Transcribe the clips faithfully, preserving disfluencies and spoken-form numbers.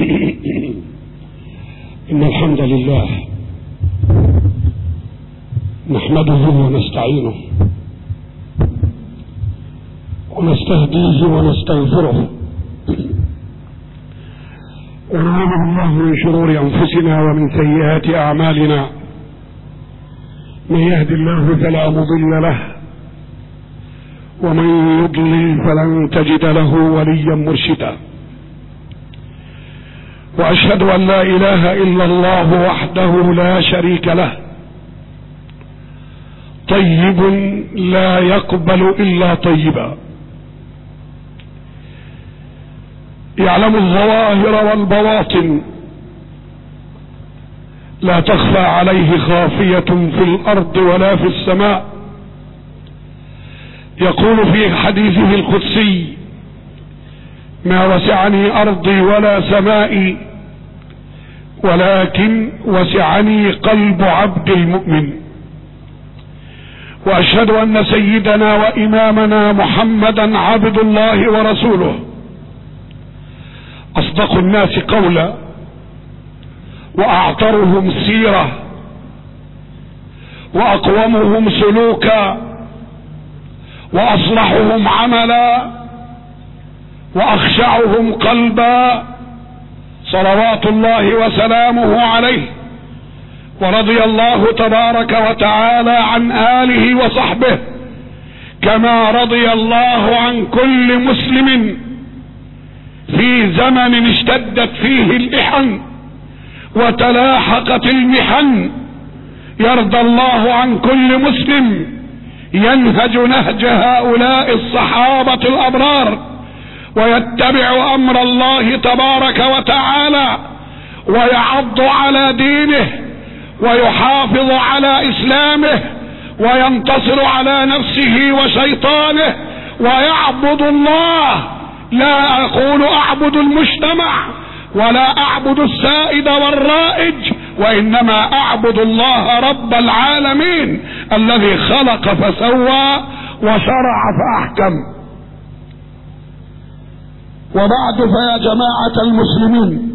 إن الحمد لله نحمده ونستعينه ونستهديه ونستغفره ونعوذ بالله من شرور أنفسنا ومن سيئات أعمالنا. من يهد الله فلا مضل له ومن يضلل فلن تجد له وليا مرشدا. وأشهد أن لا إله إلا الله وحده لا شريك له، طيب لا يقبل إلا طيبا، يعلم الظواهر والبواطن، لا تخفى عليه خافية في الأرض ولا في السماء. يقول في حديثه القدسي: ما وسعني أرضي ولا سمائي، ولكن وسعني قلب عبد المؤمن. وأشهد أن سيدنا وإمامنا محمدا عبد الله ورسوله، أصدق الناس قولا وأعطرهم سيرة وأقومهم سلوكا وأصلحهم عملا وأخشعهم قلبا، صلوات الله وسلامه عليه. ورضي الله تبارك وتعالى عن آله وصحبه، كما رضي الله عن كل مسلم في زمن اشتدت فيه الإحن وتلاحقت المحن. يرضى الله عن كل مسلم ينهج نهج هؤلاء الصحابة الأبرار، ويتبع أمر الله تبارك وتعالى، ويعض على دينه، ويحافظ على إسلامه، وينتصر على نفسه وشيطانه، ويعبد الله. لا أقول أعبد المجتمع ولا أعبد السائد والرائج، وإنما أعبد الله رب العالمين الذي خلق فسوى وشرع فأحكم. وبعد، فيا جماعة المسلمين،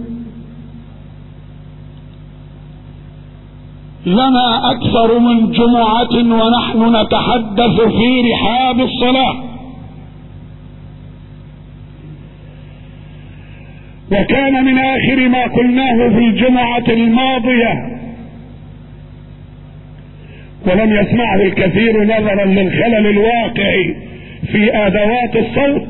لنا أكثر من جمعة ونحن نتحدث في رحاب الصلاة، وكان من آخر ما قلناه في الجمعة الماضية ولم يسمعه الكثير نظرا للخلل الواقع في أدوات الصوت،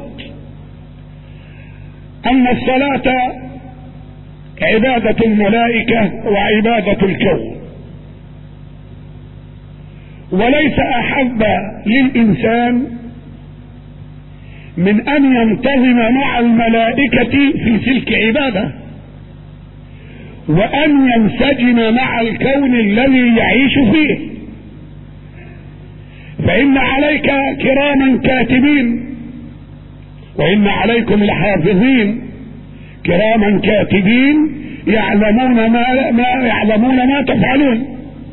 أن الصلاة عبادة الملائكة وعبادة الكون، وليس أحب للإنسان من أن ينتظم مع الملائكة في تلك عبادة، وأن ينسجم مع الكون الذي يعيش فيه. فإن عليك كراما كاتبين، وإن عليكم الحافظين كراما كاتبين يعلمون ما, ما يعلمون ما تفعلون.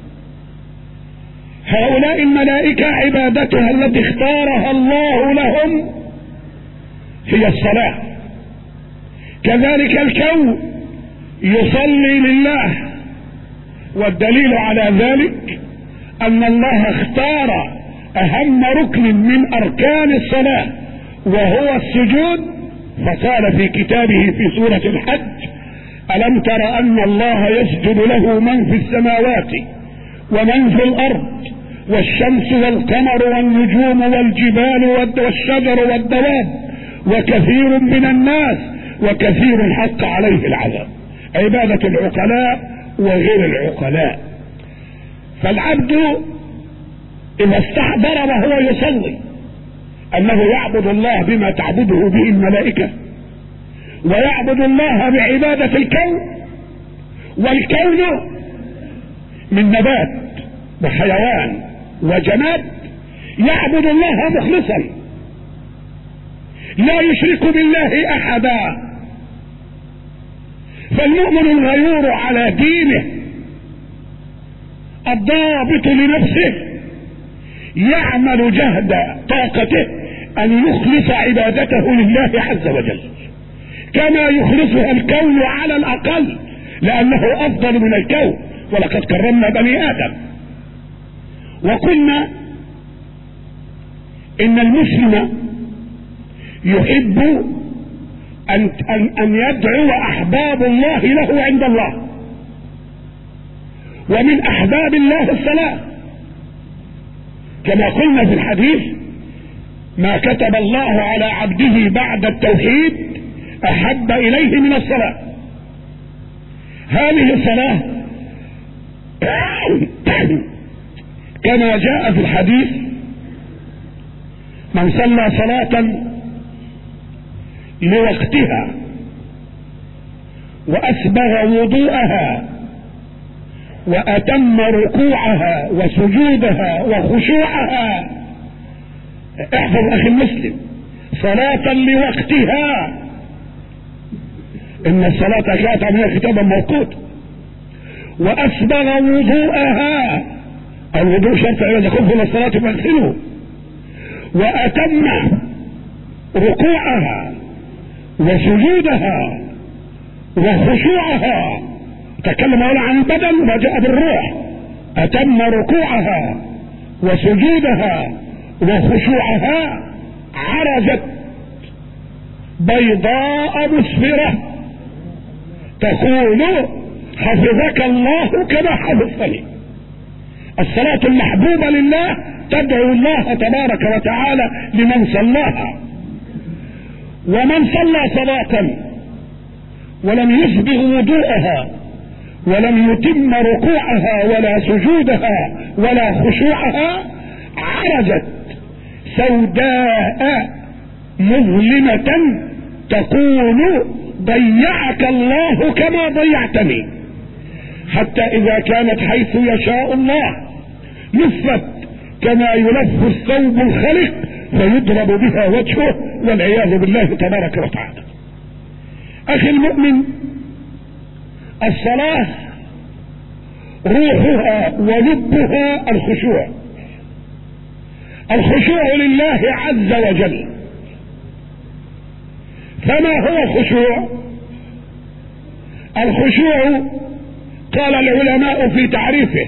هؤلاء الملائكة عبادتها التي اختارها الله لهم هي الصلاة. كذلك الكون يصلي لله، والدليل على ذلك أن الله اختار أهم ركن من أركان الصلاة وهو السجود، فقال في كتابه في سورة الحج: ألم تر أن الله يسجد له من في السماوات ومن في الأرض والشمس والقمر والنجوم والجبال والشجر والدواب وكثير من الناس وكثير حق عليه العذاب. عبادة العقلاء وغير العقلاء. فالعبد إذا استحضر وهو يصلي أنه يعبد الله بما تعبده به الملائكة، ويعبد الله بعبادة الكون، والكون من نبات وحيوان وجماد، يعبد الله مخلصا لا يشرك بالله أحدا. فالمؤمن الغيور على دينه الضابط لنفسه يعمل جهد طاقته أن يخلص عبادته لله عز وجل، كما يخلصها الكون على الأقل، لأنه أفضل من الكون. ولقد كرمنا بني آدم. وقلنا إن المسلم يحب أن, أن, أن يدعو أحباب الله له عند الله، ومن أحباب الله الصلاة، كما قلنا في الحديث: ما كتب الله على عبده بعد التوحيد أحب إليه من الصلاة. هذه الصلاة كما جاء في الحديث: من صلى صلاة لوقتها وأسبغ وضوءها وأتم ركوعها وسجودها وخشوعها، احفظ أخي المسلم، صلاة لوقتها، إن الصلاة كانت عليها كتابا موقوتا، وأسبغ وضوءها، الوضوء شرط إذا كفل الصلاة فاغسله، وأتم ركوعها وسجودها وخشوعها. تكلم هنا عن البدن وجاء بالروح: أتم ركوعها وسجودها وخشوعها، عرجت بيضاء مسفرة تقول: حفظك الله كما حفظتني. الصلاة المحبوبة لله تدعو الله تبارك وتعالى لمن صلاها. ومن صلى صلاة ولم يسبغ وضوءها ولم يتم ركوعها ولا سجودها ولا خشوعها، عرجت سوداء مظلمة تقول: ضيعك الله كما ضيعتني. حتى إذا كانت حيث يشاء الله لفت كما يلف الثوب الخلق فيضرب بها وجهه، والعياذ بالله تبارك وتعالى. أخي المؤمن، الصلاة روحها ولبها الخشوع. الخشوع لله عز وجل. فما هو الخشوع؟ الخشوع قال العلماء في تعريفه: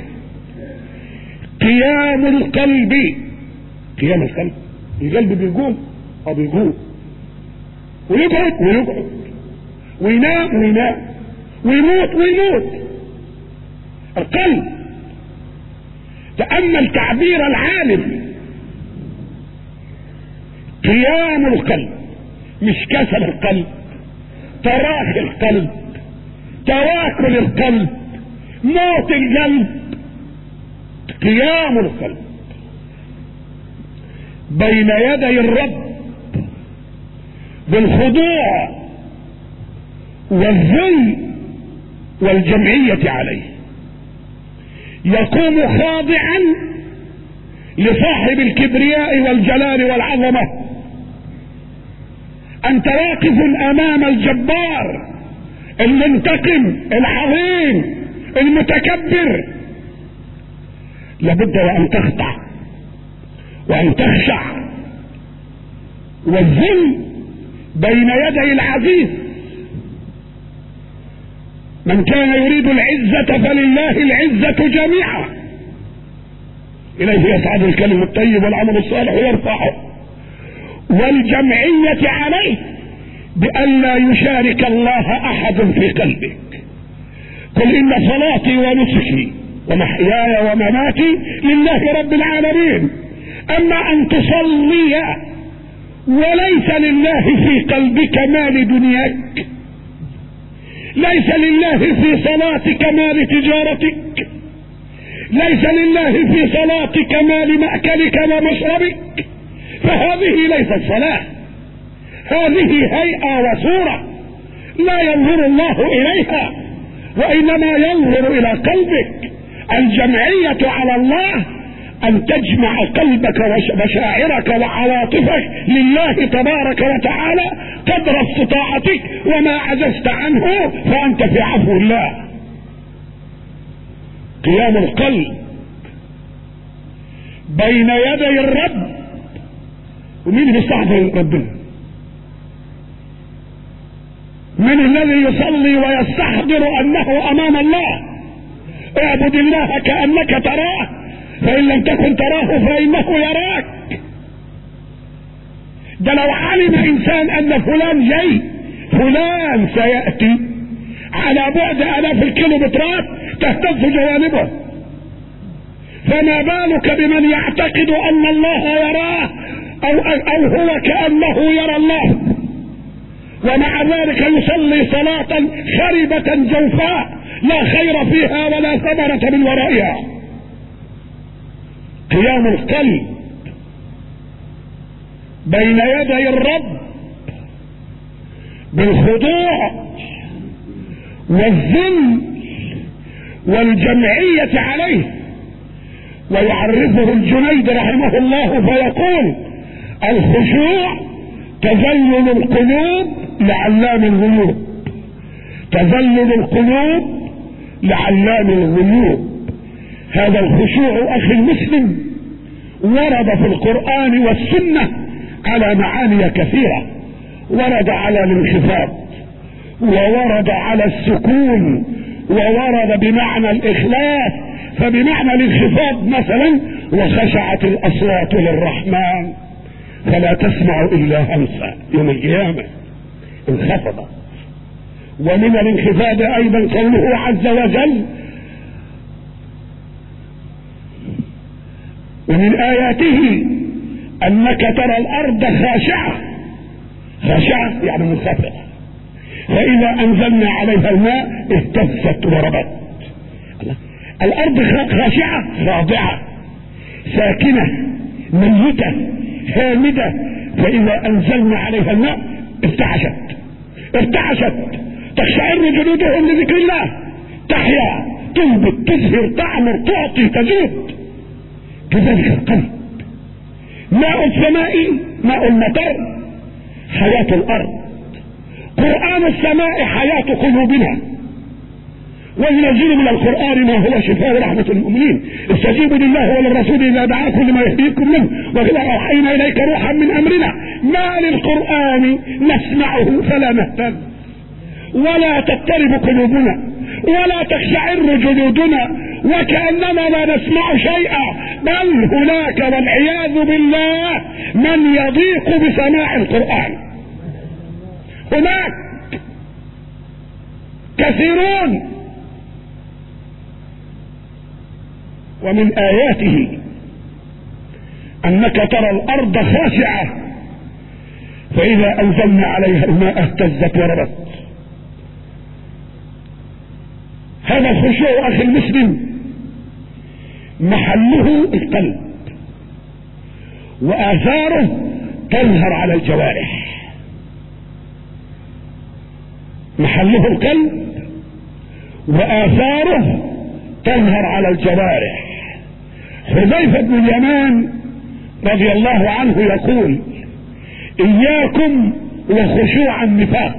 قيام القلب. قيام القلب، القلب بيقوم او بيقوم ويقعد ويقعد وينام وينام ويموت ويموت. القلب، تأمل تعبير العالم: قيام القلب، مش كسل القلب، تراخي القلب، تواكل القلب، موت القلب. قيام القلب بين يدي الرب بالخضوع والذل والجمعية عليه، يقوم خاضعا لصاحب الكبرياء والجلال والعظمة. أنت واقف أمام الجبار المنتقم العظيم المتكبر، لابد وأن تخضع وأن تخشع. والذل بين يدي العزيز. من كان يريد العزة فلله العزة جميعا، إليه يصعد الكلم الطيب والعمل الصالح يرفعه. والجمعية عليه بأن لا يشارك الله أحد في قلبك. قل إن صلاتي ونسكي ومحياي ومماتي لله رب العالمين. أما أن تصلي وليس لله في قلبك ما لدنياك، ليس لله في صلاتك ما لتجارتك، ليس لله في صلاتك ما لمأكلك ومشربك، فهذه ليست صلاة، هذه هيئة وصورة لا ينظر الله إليها، وإنما ينظر إلى قلبك. الجمعية على الله أن تجمع قلبك ومشاعرك وعواطفك لله تبارك وتعالى قدر استطاعتك، وما عجزت عنه فأنت في عفو الله. قيام القلب بين يدي الرب. ومين بيستحضر ربنا؟ من الذي يصلي ويستحضر انه امام الله؟ اعبد الله كأنك تراه، فان لم تكن تراه فانه يراك. ده لو علم انسان ان فلان جاي، فلان سيأتي على بعد الاف الكيلومترات تهتز جوانبه، فما بالك بمن يعتقد ان الله يراه او, أو هو كأنه يرى الله، ومع ذلك يصلي صلاة خربة جوفاء لا خير فيها ولا ثمرة من ورائها. قيام القلب بين يدي الرب بالخضوع والذل والجمعية عليه. ويعرفه الجنيد رحمه الله فيقول: الخشوع تذلل القلوب لعلام الغيوب، تذلل القلوب لعلام الغيوب. هذا الخشوع اخي المسلم ورد في القرآن والسنة على معاني كثيرة. ورد على الانخفاض، وورد على السكون، وورد بمعنى الإخلاص. فبمعنى الانخفاض مثلا: وخشعت الأصوات للرحمن فلا تسمع إلا همسا. يوم القيامة انخفضت. ومن الانخفاض أيضا قوله عز وجل: ومن آياته أنك ترى الأرض خاشعة، خاشعة يعني منخفضة، فإذا أنزلنا عليها الماء اهتزت وربت. الأرض خاشعة خاضعة ساكنة ميتة هامدة، فإذا أنزلنا عليها الماء ارتعشت ارتعشت تقشعر جلودهم لذكر الله، تحيا تنبت تزهر تعمر تعطي تزيد. كذلك القلب، ماء السماء ماء المطر حياة الأرض، قرآن السماء حياة قلوبنا. وينزل من القرآن ما هو شفاء ورحمة للمؤمنين. استجيبوا لله وللرسول إذا دعاكم لما يهديكم منه، وإذا أوحينا إليك روحا من أمرنا ما للقرآن نسمعه فلا نهتد ولا تضطرب قلوبنا ولا تقشعر جلودنا وكأننا لا نسمع شيئا، بل هناك والعياذ بالله من يضيق بسماع القرآن. هناك كثيرون. ومن آياته أنك ترى الأرض خاشعة فإذا أنزلنا عليها الماء اهتزت وربت. هذا الخشوع أخي المسلم محله القلب، وآثاره تظهر على الجوارح. محله القلب وآثاره تظهر على الجوارح. حذيفة بن اليمان رضي الله عنه يقول: إياكم وخشوع النفاق.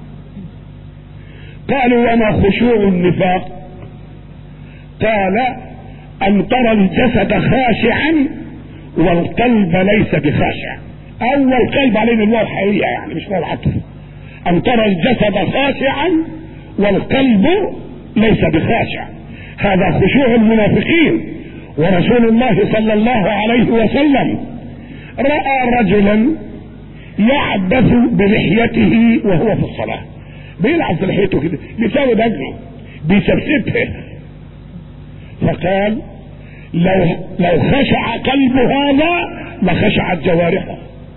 قالوا: وما خشوع النفاق؟ قال: أن ترى الجسد خاشعا والقلب ليس بخاشع. أول قلب علينا الواو حقيقية يعني مش واو عطف. أن ترى الجسد خاشعا والقلب ليس بخاشع. هذا خشوع المنافقين. ورسول الله صلى الله عليه وسلم رأى رجلا يعبث بلحيته وهو في الصلاة، بيلعب في لحيته كده بيساوي دجنه بيسبسبها، فقال: لو لو خشع قلب هذا لخشعت جوارحه،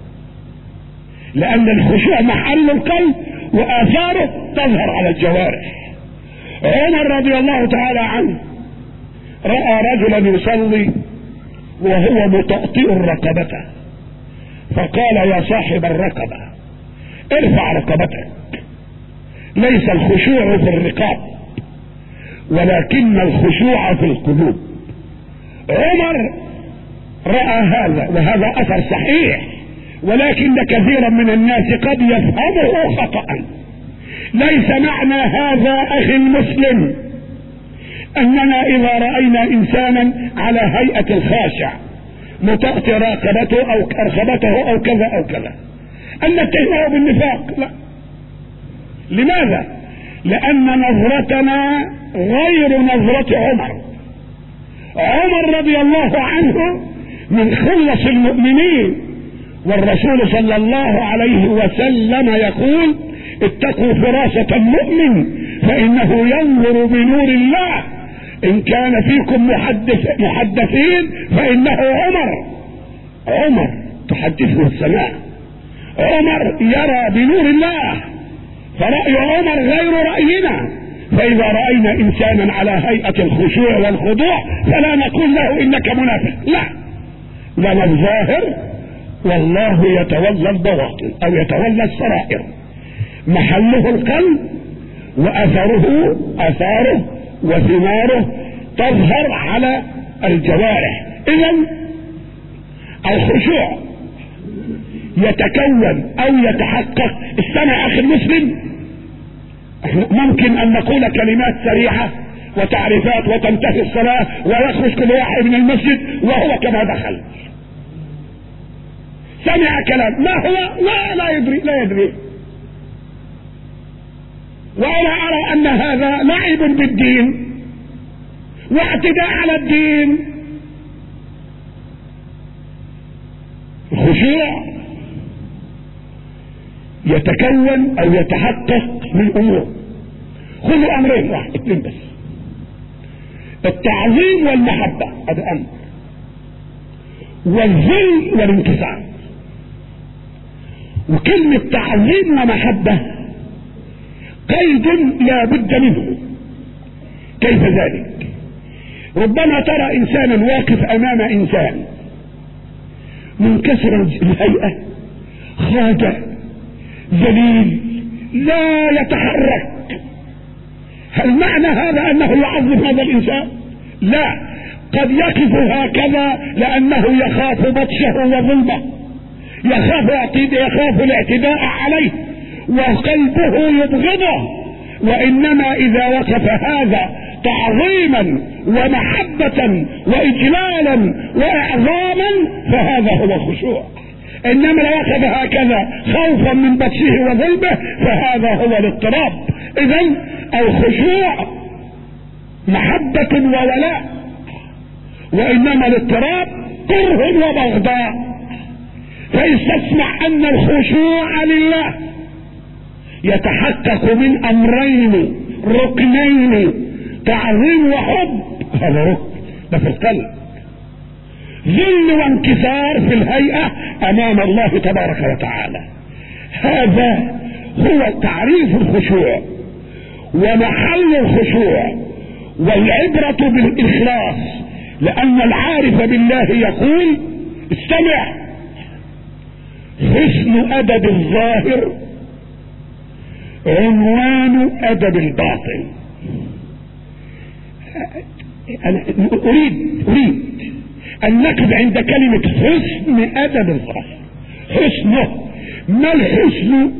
لأن الخشوع محل القلب وآثاره تظهر على الجوارح. عمر رضي الله تعالى عنه رأى رجلا يصلي وهو مطأطئ رقبته، فقال: يا صاحب الرقبة ارفع رقبتك. ليس الخشوع في الرقاب ولكن الخشوع في القلوب. عمر رأى هذا، وهذا أثر صحيح، ولكن كثيرا من الناس قد يفهمه خطأ. ليس معنى هذا أخي المسلم أننا إذا رأينا إنسانا على هيئة الخاشع مطأطئ رقبته أو رقبته أو كذا أو كذا أن نتهمه بالنفاق. لا لماذا؟ لأن نظرتنا غير نظرة عمر. عمر رضي الله عنه من خلص المؤمنين، والرسول صلى الله عليه وسلم يقول: اتقوا فراسة المؤمن فإنه ينظر بنور الله، إن كان فيكم محدث محدثين فإنه عمر. عمر تحدثه السماء، عمر يرى بنور الله، فرأي عمر غير رأينا. فإذا رأينا إنسانا على هيئة الخشوع والخضوع فلا نقول له إنك منافق، لا، لنا الظاهر والله يتولى البواطن أو يتولى السرائر. محله القلب، وأثره أثاره وثماره تظهر على الجوارح. إذن الخشوع يتكون أو يتحقق. استمع أخي المسلم، ممكن أن نقول كلمات سريعة وتعريفات وتنتهي الصلاة ويخرج كل واحد من المسجد وهو كما دخل. سمع كلام ما هو لا لا يدري لا يدري وأنا أرى أن هذا لعب بالدين واعتداء على الدين. الخشوع يتكون أو يتحقق من أمور. خذوا أمرين، واحد اثنين بس: التعظيم والمحبة، هذا أمر، والذل والانكسار. وكلمة تعظيم ومحبة قيد لا بد منه. كيف ذلك؟ ربما ترى إنسانا واقف أمام إنسان منكسر الهيئة، خاضع ذليل لا يتحرك. هل معنى هذا أنه يعظم هذا الإنسان؟ لا، قد يقف هكذا لأنه يخاف بطشه وظلمه، يخاف يخاف الاعتداء عليه وقلبه يبغضه. وإنما إذا وقف هذا تعظيما ومحبة وإجلالا وإعظاما فهذا هو الخشوع. إنما لو وقف هكذا خوفا من بطشه وظلمه فهذا هو الاضطراب. إذن الخشوع محبة وولاء، وإنما الاضطراب كره وبغضاء. فاستسمع أن الخشوع لله يتحقق من أمرين ركنين: تعظيم وحب، هذا ركن ده في القلب، ذل وانكسار في الهيئة أمام الله تبارك وتعالى. هذا هو تعريف الخشوع ومحل الخشوع. والعبرة بالإخلاص، لأن العارف بالله يقول: استمع، حسن أدب الظاهر عنوان أدب الباطن. أنا أريد أريد أن نقف عند كلمة حسن أدب الظاهر. حسنه، ما الحسن؟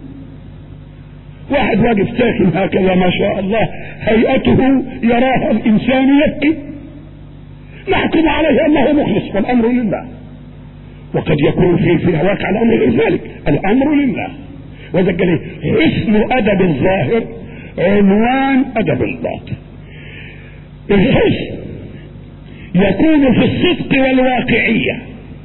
واحد واقف ساكن هكذا ما شاء الله، هيئته يراها الإنسان يبكي، نحكم عليه أنه مخلص، والأمر لله. وقد يكون في في الواقع الأمر غير ذلك، الأمر لله. وذا قال حسن أدب الظاهر عنوان أدب الباطن. الحسن يكون في الصدق والواقعية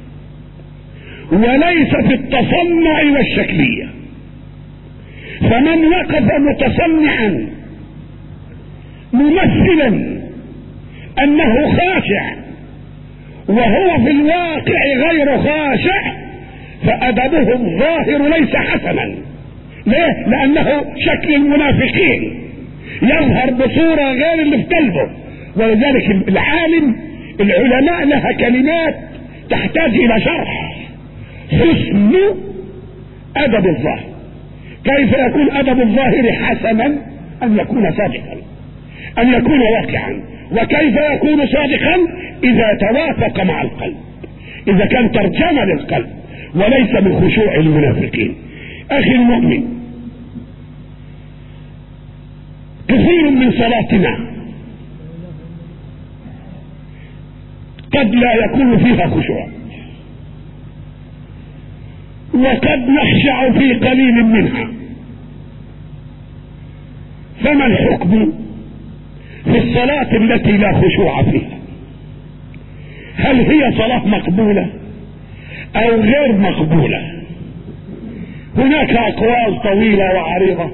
وليس في التصنع والشكلية. فمن وقف متصنعا ممثلا أنه خاشع وهو في الواقع غير خاشع فأدبه الظاهر ليس حسنا. ليه؟ لأنه شكل المنافقين، يظهر بصورة غير اللي في قلبه. ولذلك العالم العلماء لها كلمات تحتاج إلى شرح. حسن أدب الظاهر، كيف يكون أدب الظاهر حسنا؟ أن يكون صادقا، أن يكون واقعا. وكيف يكون صادقا؟ إذا توافق مع القلب، إذا كان ترجمة للقلب وليس من خشوع المنافقين. أخي المؤمن، كثير من صلاتنا قد لا يكون فيها خشوع، وقد نخشع في قليل منها. فما الحكم في الصلاة التي لا خشوع فيها؟ هل هي صلاة مقبولة او غير مقبولة؟ هناك اقوال طويلة وعريضة.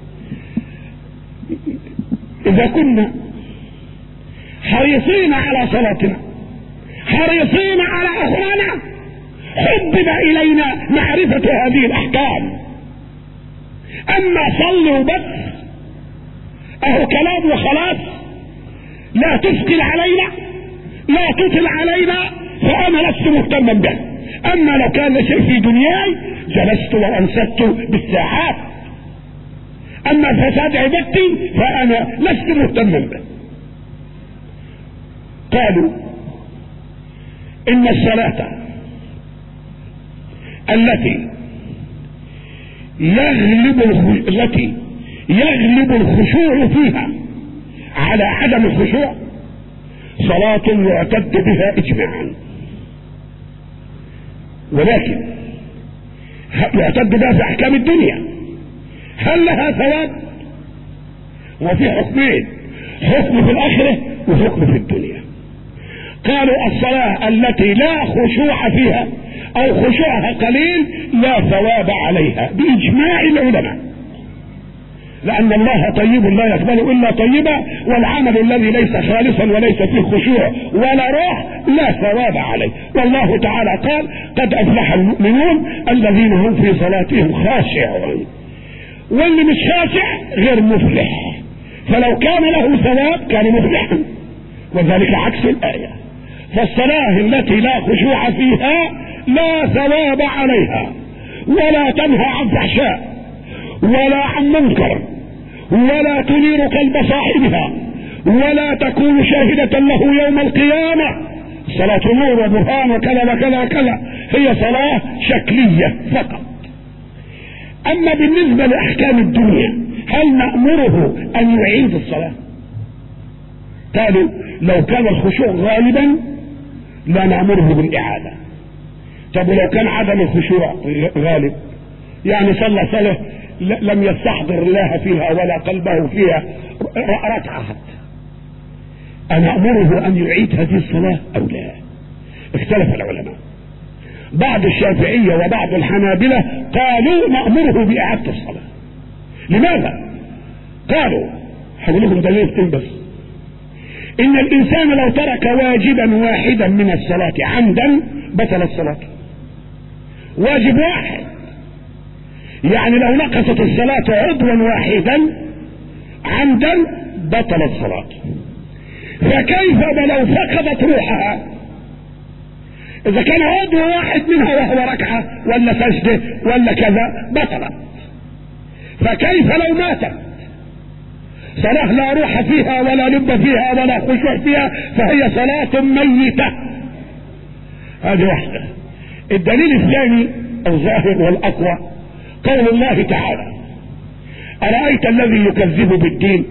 اذا كنا حريصين على صلاتنا، حريصين على اخرانا، حبب الينا معرفة هذه الاحكام. اما صلوا بس اهو كلام وخلاص، لا تثقل علينا، لا تطل علينا، فانا لست مهتما به. اما لو كان شيء في دنياي جلست وانصت بالساعات، اما فساد عبادتي فانا لست مهتما به. قالوا ان الصلاة التي يغلب التي يغلب الخشوع فيها على عدم الخشوع صلاة يعتد بها اجماعا، ولكن يعتد بها في احكام الدنيا. هل لها ثواب؟ وفي حكمين، حكم في الاخرة وحكم في الدنيا. قالوا الصلاة التي لا خشوع فيها او خشوعها قليل لا ثواب عليها باجماع العلماء، لان الله طيب لا يقبل الا طيبا، والعمل الذي ليس خالصا وليس فيه خشوع ولا روح لا ثواب عليه. والله تعالى قال قد افلح المؤمنون الذين هم في صلاتهم خاشعون، واللي مش خاشع غير مفلح، فلو كان له ثواب كان مفلحا، وذلك عكس الايه. فالصلاه التي لا خشوع فيها لا ثواب عليها، ولا تنهى عن فحشاء ولا عن منكر، ولا تنير قلب صاحبها، ولا تكون شاهدة له يوم القيامة. صلاة نور وبرهان وكذا وكذا وكذا، هي صلاة شكلية فقط. اما بالنسبة لاحكام الدنيا هل نأمره ان يعيد الصلاة؟ قالوا لو كان الخشوع غالبا لا نأمره بالاعادة. طب ولو كان عدم الخشوع غالب، يعني صلى صلاة لم يستحضر الله فيها ولا قلبه فيها ركعة حتى، أنا أمره أن يعيد هذه الصلاة أو لا؟ اختلف العلماء. بعض الشافعية وبعض الحنابلة قالوا نأمره بإعادة الصلاة. لماذا؟ قالوا هقول لكم دليلتين بس. إن الإنسان لو ترك واجبا واحدا من الصلاة عمدا بطلت صلاته. واجب واحد، يعني لو نقصت الصلاة عضوا واحدا عمدا بطلت صلاته. فكيف لو فقدت روحها؟ اذا كان عضو واحد منها وهو ركعة ولا سجدة ولا كذا بطلت، فكيف لو ماتت؟ صلاة لا روح فيها ولا لب فيها ولا خشوع فيها، فهي صلاة ميتة. هذه واحدة. الدليل الثاني الظاهر والأقوى قول الله تعالى أرأيت الذي يكذب بالدين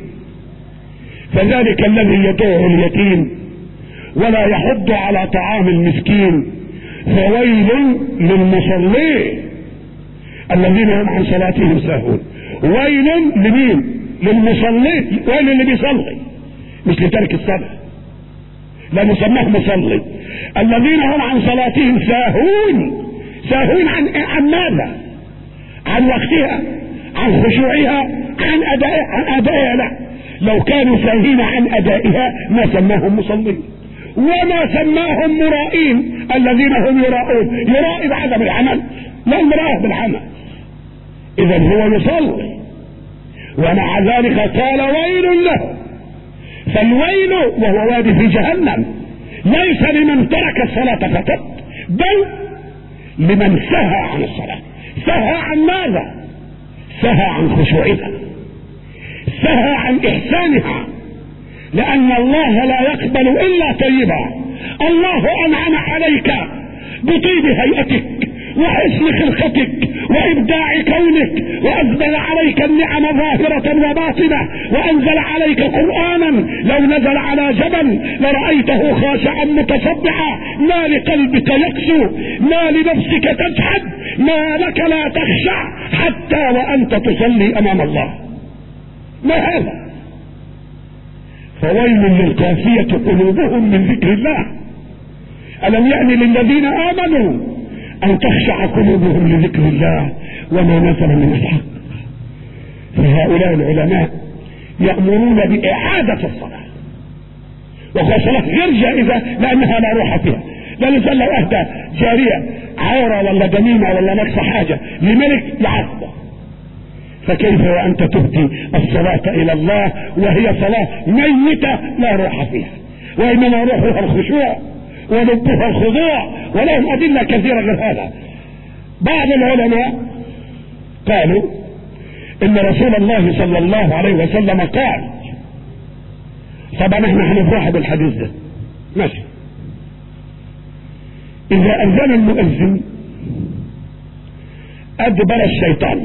فذلك الذي يدعو اليتيم ولا يحض على طعام المسكين فويل للمصلين الذين هم عن صلاتهم ساهون. ويل لمين؟ للمصلين. ويل اللي بيصلي مش لترك الصلاة، لا نسميه مصلي. الذين هم عن صلاتهم ساهون. ساهون عن عن ماذا؟ عن وقتها، عن خشوعها، عن ادائها. عن ادائها لا، لو كانوا ساهين عن ادائها ما سماهم مصلين وما سماهم مرائين. الذين هم يراؤون، يرائي بعدم العمل لا يراه بالعمل، اذا هو يصلي ومع ذلك قال ويل له. فالويل وهو وادي في جهنم ليس لمن ترك الصلاة فقط، بل لمن سهى عن الصلاة. سهى عن ماذا؟ سهى عن خشوعها، سهى عن احسانها، لان الله لا يقبل الا طيبا. الله انعم عليك بطيب هيئتك وحسن خلقتك وابداع كونك، وانزل عليك النعم ظاهرة وباطنة، وانزل عليك قرآنا لو نزل على جبل لرأيته خاشعا متصدعا. ما لقلبك يقسو، ما لنفسك تجحد، ما لك لا تخشع حتى وانت تصلي امام الله. ما هذا؟ فويل للقاسية قلوبهم من ذكر الله، ألم يأن للذين آمنوا أن تخشع قلوبهم لذكر الله وما نزل من الحق. فهؤلاء العلماء يأمرون بإعادة الصلاة، وهو صلاة غير جائزة لأنها لا روح فيها. لا نزل لو أهدى جارية عورة ولا دميمة ولا نقص حاجة لملك يعذبه، فكيف وأنت تهدي الصلاة إلى الله وهي صلاة ميتة لا روح فيها، وإنما روحها الخشوع ولبها الخضوع، ولهم أدلة كثيرة غير هذا. بعض العلماء قالوا إن رسول الله صلى الله عليه وسلم قال، طبعا احنا هنفرح بالحديث ده ماشي، إذا أذن المؤذن أدبر الشيطان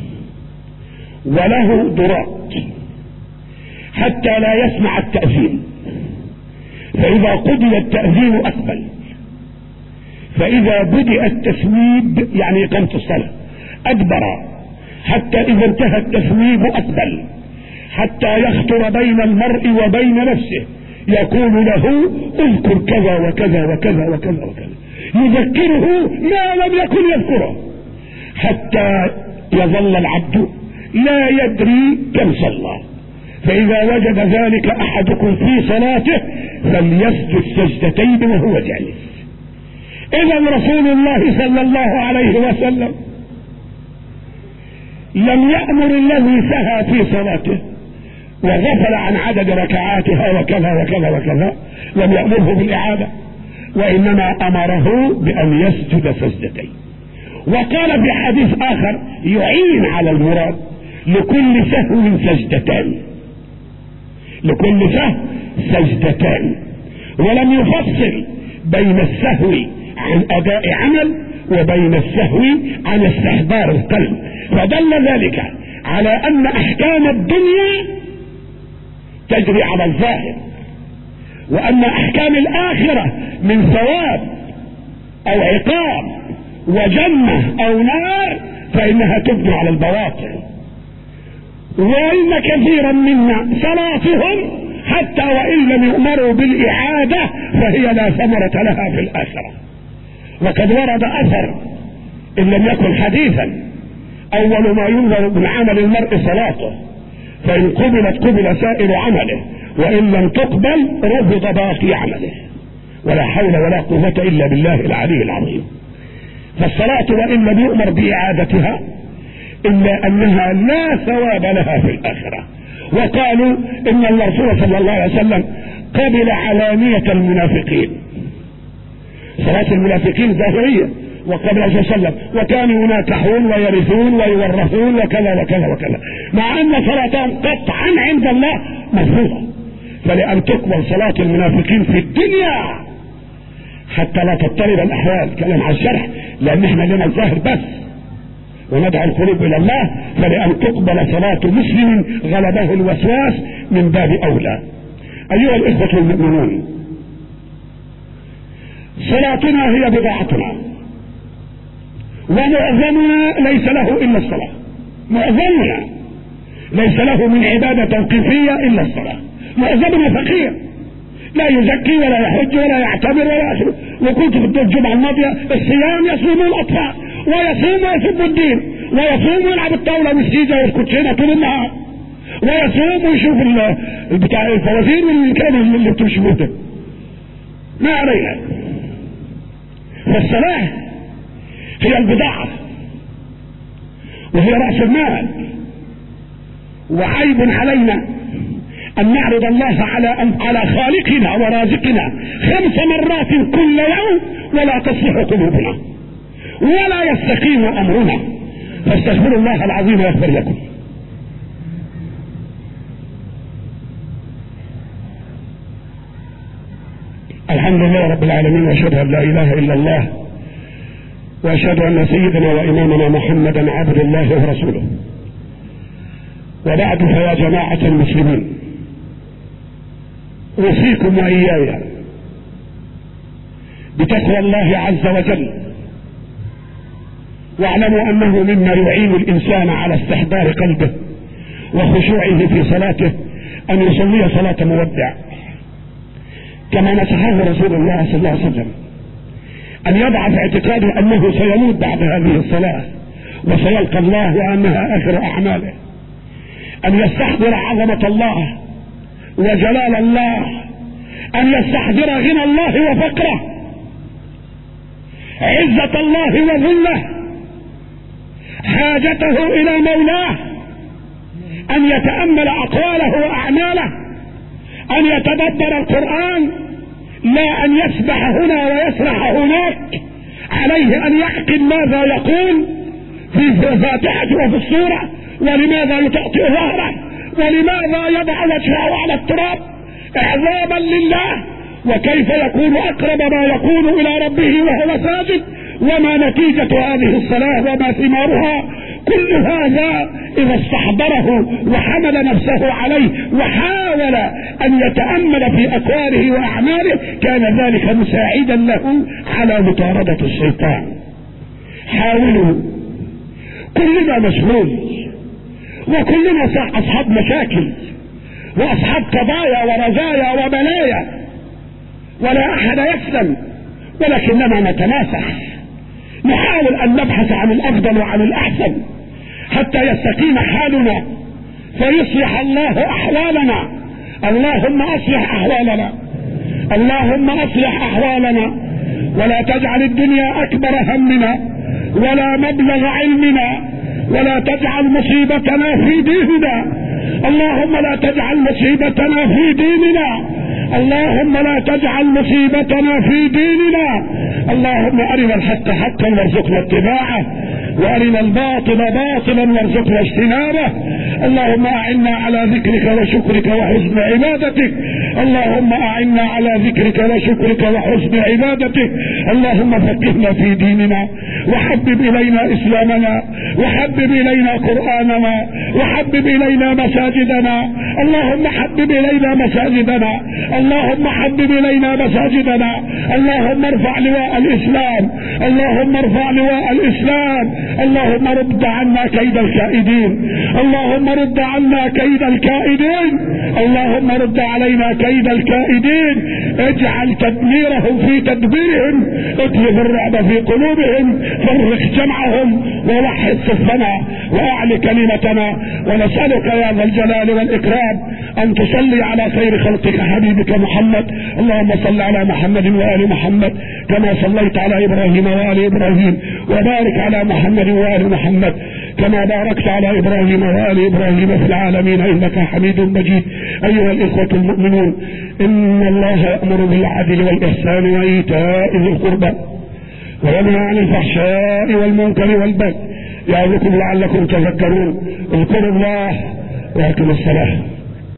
وله ضراط حتى لا يسمع التأذين، فإذا قضي التأذين أقبل، فإذا بدأ التثويب يعني إقامة الصلاة أدبر حتى إذا انتهى التثويب أقبل، حتى يخطر بين المرء وبين نفسه يقول له اذكر كذا وكذا وكذا وكذا وكذا، يذكره ما لم يكن يذكره، حتى يظل العبد لا يدري كم صلى. فإذا وجد ذلك أحدكم في صلاته فليسجد سجدتين وهو جالس. إذا رسول الله صلى الله عليه وسلم لم يأمر الذي سهى في صلاته وغفل عن عدد ركعاتها وكذا وكذا وكذا، لم يأمره بالإعادة، وإنما أمره بأن يسجد سجدتين. وقال في حديث آخر يعين على المراد لكل سهو سجدتان، لكل سهو سجدتان، ولم يفصل بين السهو عن أداء عمل وبين السهو عن استحضار القلب، فدل ذلك على أن أحكام الدنيا تجري على الظاهر، وأن أحكام الآخرة من ثواب أو عقاب وجنة أو نار فإنها تبنى على البواطن. وإن كثيرا منا صلاتهم حتى وإن لم يؤمروا بالإعادة فهي لا ثمرة لها في الآخرة. وقد ورد أثر إن لم يكن حديثا، أول ما ينظر من عمل المرء صلاته، فإن قبلت قبل سائر عمله، وإن لم تقبل رفض باقي عمله، ولا حول ولا قوة إلا بالله العلي العظيم. فالصلاة وإن لم يؤمر بإعادتها إلا أنها لا ثواب لها في الآخرة. وقالوا إن الرسول صلى الله عليه وسلم قبل علانية المنافقين، صلاة المنافقين ظاهرية، وقبل صلى الله عليه وسلم وكانوا يناكحون ويرثون ويورثون وكذا وكذا وكذا، مع أن صلاتهم قطعا عند الله مرفوضة. فلأن تقبل صلاة المنافقين في الدنيا حتى لا تضطرب الأحوال، كلام على الشرح لأن احنا لنا الظاهر بس وندعو القلوب إلى الله، فلأن تقبل صلاة مسلم غلبه الوسواس من باب أولى. أيها الإخوة المؤمنون، صلاتنا هي بضاعتنا، ومعظمنا ليس له إلا الصلاة، معظمنا ليس له من عبادة توقيفية إلا الصلاة، معظمنا فقير لا يزكي ولا يحج ولا يعتبر ولا يشرب. وكنت في الجمعة الماضية الصيام يصوم الأطفال ويصوم ويسب الدين ويصوم ويلعب الطاولة والسيجة والكوتشينة طول النهار، ويصوم ويشوف بتاع الفوازير والكلام اللي بتمشي ده ما علينا. فالصلاة هي البضاعة وهي رأس المال، وعيب علينا أن نعرض الله على على خالقنا ورازقنا خمس مرات كل يوم ولا تصلح قلوبنا ولا يستقيم أمرنا، فاستغفروا الله العظيم يغفر لكم. الحمد لله رب العالمين، واشهد ان لا اله الا الله، واشهد ان سيدنا وامامنا محمدا عبد الله ورسوله. وبعد، فيا جماعة المسلمين، اوصيكم واياي بتقوى الله عز وجل، واعلموا انه مما يعين الانسان على استحضار قلبه وخشوعه في صلاته أن يصلي صلاة مودع، كما نصحه رسول الله صلى الله عليه وسلم أن يضع في اعتقاده أنه سيموت بعد هذه الصلاة وسيلقى الله وأنها آخر أعماله، أن يستحضر عظمة الله وجلال الله، أن يستحضر غنى الله وفقره، عزة الله وذله، حاجته إلى مولاه، أن يتأمل أقواله وأعماله، أن يتدبر القرآن، لا أن يسبح هنا ويسرح هناك، عليه أن يعقل ماذا يقول في الفاتحة وفي السورة، ولماذا يطأطئ ظهره، ولماذا يضع وجهه على التراب إعظاما لله، وكيف يكون أقرب ما يكون إلى ربه وهو ساجد، وما نتيجة هذه الصلاة وما ثمارها. كل هذا إذا استحضره وحمل نفسه عليه وحاول أن يتأمل في أقواله وأعماله كان ذلك مساعدا له على مطاردة الشيطان. حاولوا، كلنا مشغول وكلنا أصحاب مشاكل وأصحاب قضايا ورزايا وبلايا، ولا أحد يسلم، ولكننا نتناسح، نحاول أن نبحث عن الأفضل وعن الأحسن حتى يستقيم حالنا فيصلح الله أحوالنا. اللهم أصلح أحوالنا، اللهم أصلح أحوالنا، ولا تجعل الدنيا أكبر همنا ولا مبلغ علمنا، ولا تجعل مصيبتنا في ديننا، اللهم لا تجعل مصيبتنا في ديننا، اللهم لا تجعل مصيبتنا في ديننا، اللهم أرنا الحق حقا وارزقنا اتباعه، وأرنا الباطل باطلا وارزقنا اجتنابه، اللهم أعنا على ذكرك وشكرك وحسن عبادتك، اللهم أعنا على ذكرك وشكرك وحسن عبادتك، اللهم فقهنا في ديننا، وحبب إلينا إسلامنا، وحبب إلينا قرآننا، وحبب إلينا مساجدنا، اللهم حبب إلينا مساجدنا، اللهم حبب إلينا مساجدنا، اللهم ارفع لواء الإسلام، اللهم ارفع لواء الإسلام، اللهم رد عنا كيد الكائدين، اللهم رد عنا كيد الكائدين، اللهم رد علينا كيد الكائدين، اجعل تدميرهم في تدبيرهم، اطلب الرعب في قلوبهم، فرق جمعهم، ووحد صفنا، واعل كلمتنا، ونسألك يا ذا الجلال والإكرام أن تصلي على خير خلقك حبيبك محمد، اللهم صل على محمد وآل محمد كما صليت على إبراهيم وآل إبراهيم، وبارك على محمد وآل محمد كما باركت على إبراهيم وآل إبراهيم في العالمين إنك حميد مجيد. أيها الإخوة المؤمنون، إن الله يأمر بالعدل والإحسان وإيتاء ذي القربى وينهى عن الفحشاء والمنكر والبغي يعظكم لعلكم تذكرون. اذكروا الله وأقيموا الصلاة.